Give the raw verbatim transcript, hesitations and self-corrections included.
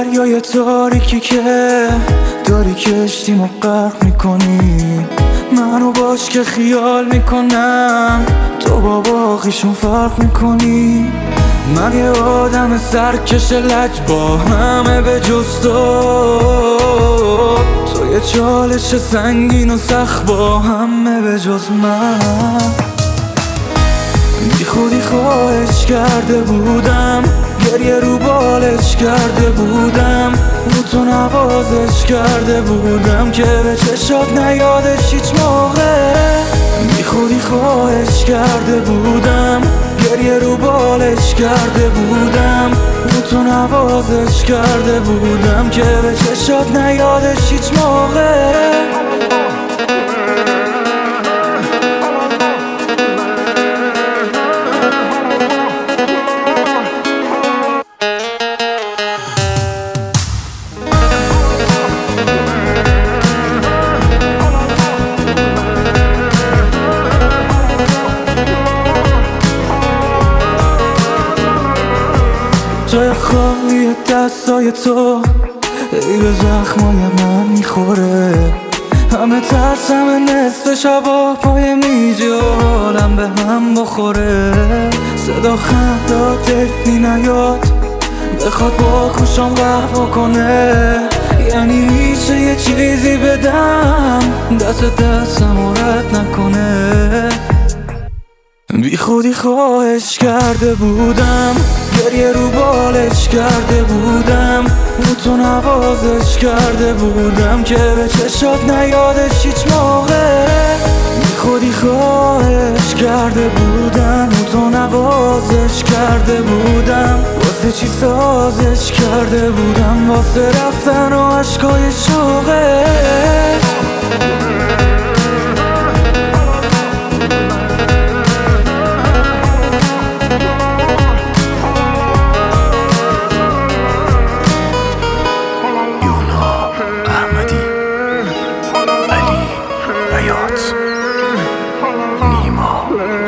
دریای تاریکی که داری کشتیمو غرق میکنی، منو باش که خیال میکنم تو با باقیشون فرق میکنی. من یه آدم سرکش لج با همه به جز تو، تو یه چالش سنگین و سخت با همه به جز من. بی خودی خواهش کرده بودم، گریه رو بالش کرده بودم، رو تو نوازش کرده بودم که به چشات نیادش هیچ موقع. بی خودی خواهش کرده بودم، گریه رو بالش کرده بودم، رو تو نوازش کرده بودم که به چشات نیادش هیچ موقع. جای خالی دستای تو ای به زخمای من میخوره، همه ترس همه نصف شبا پای میجی و حالم به هم بخوره. صدا خنده تفنی نیاد بخواد با خوشم قهوه کنه، یعنی میشه یه چیزی بدم دست دستم رد نکنه. بی خودی خواهش کرده بودم، گریه رو بالش کرده بودم، رو تو نوازش کرده بودم که به چشات نیادش هیچ موقع. بی خودی خواهش کرده بودم، رو تو نوازش کرده بودم، واسه چی سازش کرده بودم، واسه رفتن و عشقای شوقت. نیما